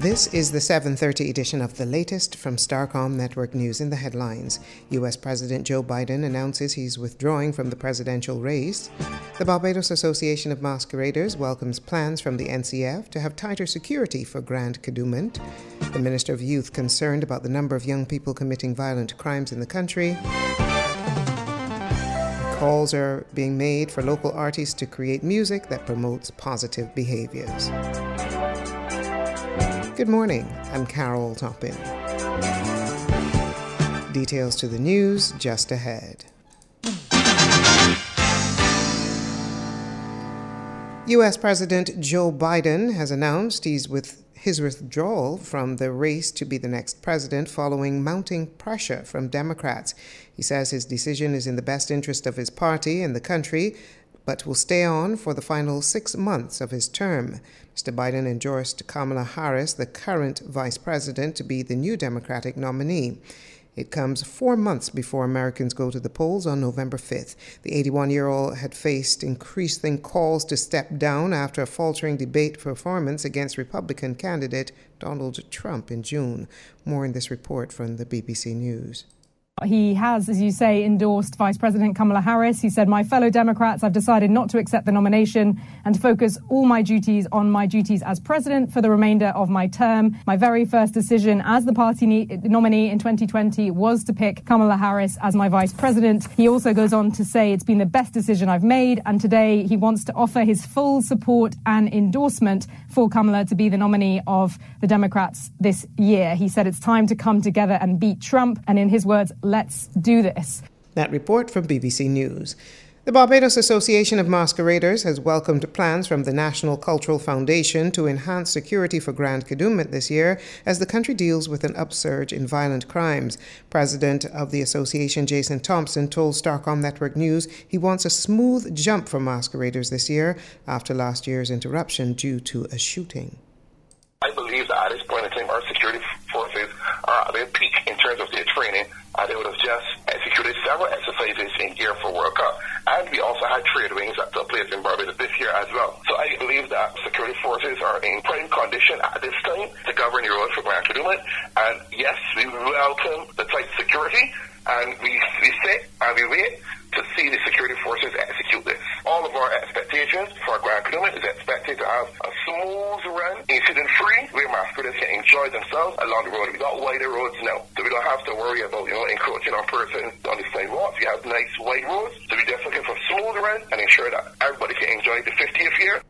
This is the 7:30 edition of the latest from Starcom Network News. In the headlines, U.S. President Joe Biden announces he's withdrawing from the presidential race. The Barbados Association of Masqueraders welcomes plans from the NCF to have tighter security for Grand Kadooment. The Minister of Youth concerned about the number of young people committing violent crimes in the country. Calls are being made for local artists to create music that promotes positive behaviors. Good morning, I'm Carol Toppin. Details to the news just ahead. U.S. President Joe Biden has announced his withdrawal from the race to be the next president following mounting pressure from Democrats. He says his decision is in the best interest of his party and the country, but will stay on for the final 6 months of his term. Mr. Biden endorsed Kamala Harris, the current vice president, to be the new Democratic nominee. It comes 4 months before Americans go to the polls on November 5th. The 81-year-old had faced increasing calls to step down after a faltering debate performance against Republican candidate Donald Trump in June. More in this report from the BBC News. He has, as you say, endorsed Vice President Kamala Harris. He said, "My fellow Democrats, I've decided not to accept the nomination and to focus all my duties on my duties as president for the remainder of my term. My very first decision as the party nominee in 2020 was to pick Kamala Harris as my vice president." He also goes on to say, "It's been the best decision I've made," and today he wants to offer his full support and endorsement for Kamala to be the nominee of the Democrats this year. He said it's time to come together and beat Trump, and in his words, let's do this. That report from BBC News. The Barbados Association of Masqueraders has welcomed plans from the National Cultural Foundation to enhance security for Grand Kadooment this year as the country deals with an upsurge in violent crimes. President of the association, Jason Thompson, told Starcom Network News he wants a smooth jump for masqueraders this year after last year's interruption due to a shooting. I believe that at this point in time, our security forces are at their peak in terms of their training. They would have just executed several exercises in gear for World Cup. And we also had trade wings that took place in Barbados this year as well. So I believe that security forces are in prime condition at this time to govern the road for Grand Kadooment. And yes, we welcome the tight security, and we sit and we wait to see the security forces execute this. All of our expectations for Grand Kadooment is expected to have a smooth run, incident-free, where masqueraders can enjoy themselves along the road. We got wider roads now, so we don't have to worry about, encroaching on persons on the sidewalks. We have nice wide roads, so we're just looking for smooth run and ensure that everybody can enjoy the 50th year.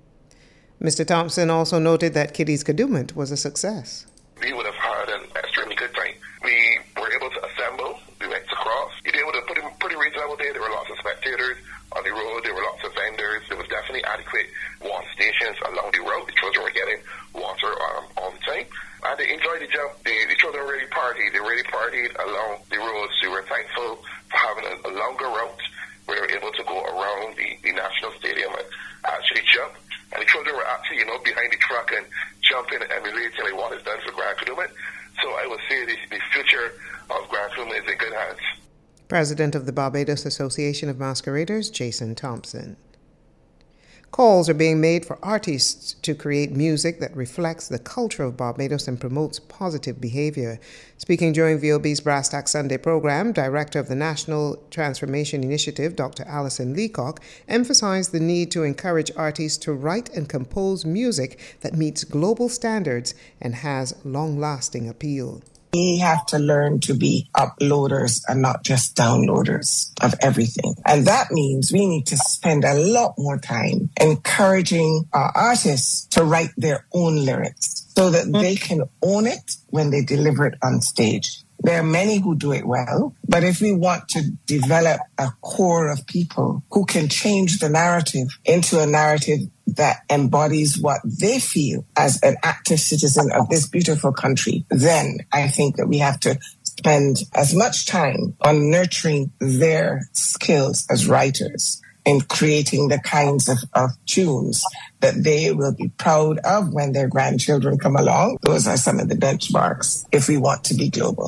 Mr. Thompson also noted that Kiddies Kadooment was a success. We would have had an extremely good time. We were able to assemble. We went across. You were able to put in pretty reasonable day. There were lots of spectators on the road. There were lots of vendors. There was definitely adequate water stations along the road. The children were getting water all the time. And they enjoyed the jump. The children really partied. They really partied along the roads. We were thankful for having a longer route where they were able to go around the National Stadium and actually jump. And the children were actually, behind the truck and jumping and relating like what is done for Grand Kadooment. So I would say the future of Grand Kadooment is in good hands. President of the Barbados Association of Masqueraders, Jason Thompson. Calls are being made for artists to create music that reflects the culture of Barbados and promotes positive behavior. Speaking during VOB's Brass Tack Sunday program, Director of the National Transformation Initiative, Dr. Alison Leacock, emphasized the need to encourage artists to write and compose music that meets global standards and has long-lasting appeal. We have to learn to be uploaders and not just downloaders of everything. And that means we need to spend a lot more time encouraging our artists to write their own lyrics so that they can own it when they deliver it on stage. There are many who do it well, but if we want to develop a core of people who can change the narrative into a narrative that embodies what they feel as an active citizen of this beautiful country, then I think that we have to spend as much time on nurturing their skills as writers in creating the kinds of tunes that they will be proud of when their grandchildren come along. Those are some of the benchmarks if we want to be global.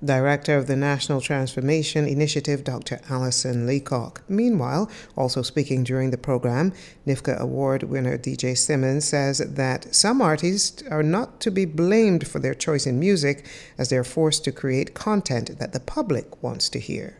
Director of the National Transformation Initiative, Dr. Alison Leacock. Meanwhile, also speaking during the program, NIFCA Award winner DJ Simmons says that some artists are not to be blamed for their choice in music as they're forced to create content that the public wants to hear.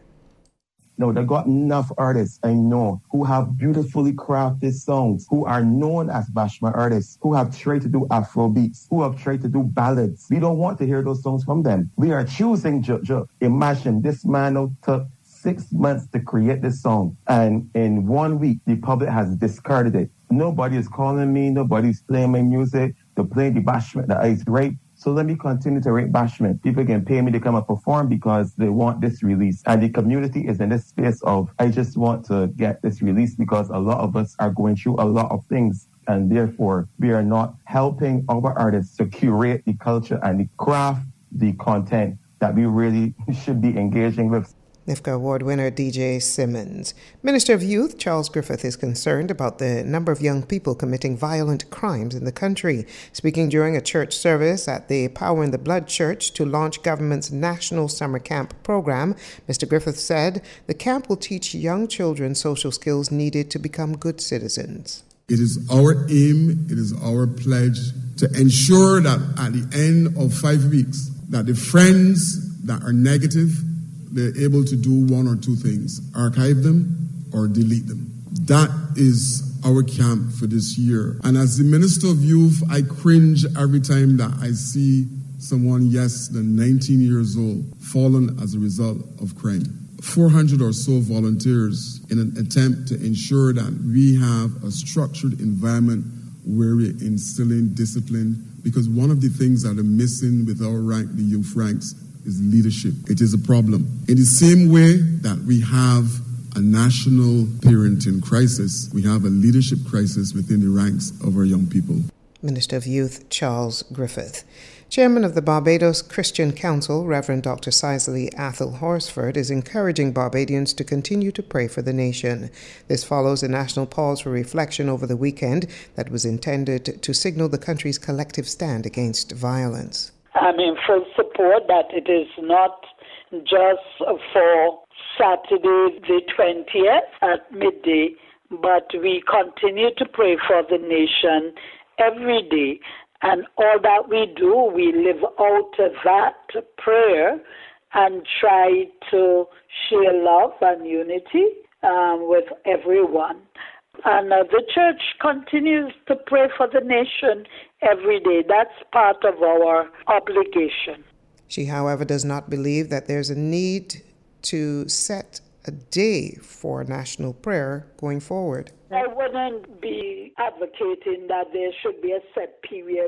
No, they got enough artists I know who have beautifully crafted songs, who are known as Bashment artists, who have tried to do Afrobeats, who have tried to do ballads. We don't want to hear those songs from them. We are choosing Juju. Imagine this man took 6 months to create this song, and in 1 week, the public has discarded it. Nobody is calling me, nobody's playing my music. They're playing the Bashment that is great. So let me continue to rate Bashment. People can pay me to come and perform because they want this release. And the community is in this space of, I just want to get this release because a lot of us are going through a lot of things. And therefore, we are not helping our artists to curate the culture and the craft, the content that we really should be engaging with. NIFCA Award winner DJ Simmons. Minister of Youth Charles Griffith is concerned about the number of young people committing violent crimes in the country. Speaking during a church service at the Power in the Blood Church to launch government's National Summer Camp program, Mr. Griffith said the camp will teach young children social skills needed to become good citizens. It is our aim, it is our pledge to ensure that at the end of 5 weeks, that the friends that are negative, they're able to do one or two things: archive them or delete them. That is our camp for this year. And as the Minister of Youth, I cringe every time that I see someone less than 19 years old fallen as a result of crime. 400 or so volunteers in an attempt to ensure that we have a structured environment where we're instilling discipline, because one of the things that are missing with our rank, the youth ranks, is leadership. It is a problem. In the same way that we have a national parenting crisis, we have a leadership crisis within the ranks of our young people. Minister of Youth Charles Griffith. Chairman of the Barbados Christian Council, Reverend Dr. Sisley Athol Horsford, is encouraging Barbadians to continue to pray for the nation. This follows a national pause for reflection over the weekend that was intended to signal the country's collective stand against violence. I'm in full support that it is not just for Saturday the 20th at midday, but we continue to pray for the nation every day. And all that we do, we live out that prayer and try to share love and unity with everyone. And the church continues to pray for the nation every day. That's part of our obligation. She, however, does not believe that there's a need to set a day for national prayer going forward. I wouldn't be advocating that there should be a set period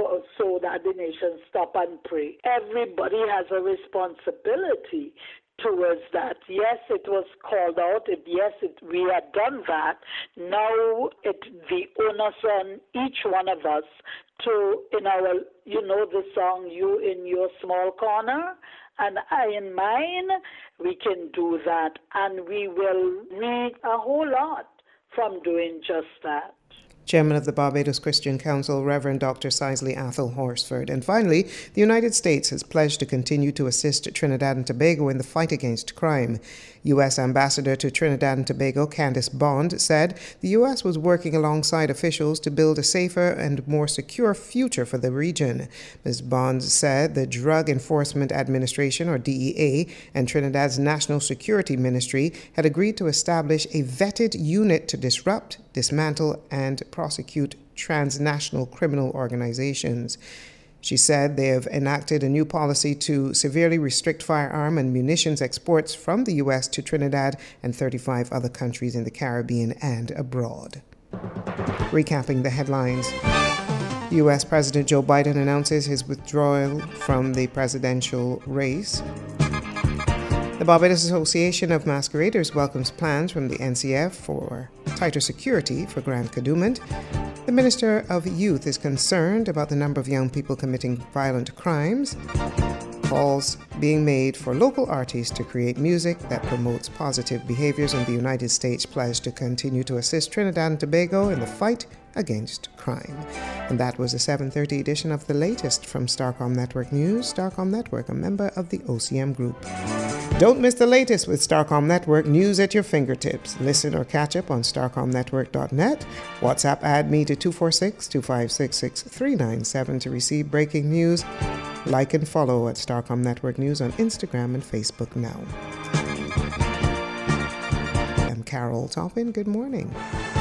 so that the nation stop and pray. Everybody has a responsibility towards that. Yes, it was called out. We had done that. Now the onus on each one of us to, the song, you in your small corner and I in mine, we can do that. And we will read a whole lot from doing just that. Chairman of the Barbados Christian Council, Reverend Dr. Sisley Athol Horsford. And finally, the United States has pledged to continue to assist Trinidad and Tobago in the fight against crime. U.S. Ambassador to Trinidad and Tobago, Candice Bond, said the U.S. was working alongside officials to build a safer and more secure future for the region. Ms. Bond said the Drug Enforcement Administration, or DEA, and Trinidad's National Security Ministry had agreed to establish a vetted unit to disrupt, dismantle, and prosecute transnational criminal organizations. She said they have enacted a new policy to severely restrict firearm and munitions exports from the U.S. to Trinidad and 35 other countries in the Caribbean and abroad. Recapping the headlines. U.S. President Joe Biden announces his withdrawal from the presidential race. The Barbados Association of Masqueraders welcomes plans from the NCF for tighter security for Grand Kadooment. The Minister of Youth is concerned about the number of young people committing violent crimes. calls being made for local artists to create music that promotes positive behaviors, and the United States pledged to continue to assist Trinidad and Tobago in the fight against crime. And that was the 7:30 edition of the latest from Starcom Network News. Starcom Network, a member of the OCM Group. Don't miss the latest with Starcom Network News at your fingertips. Listen or catch up on starcomnetwork.net. WhatsApp add me to 246-2566-397 to receive breaking news. Like and follow at Starcom Network News on Instagram and Facebook now. I'm Carol Toppin. Good morning.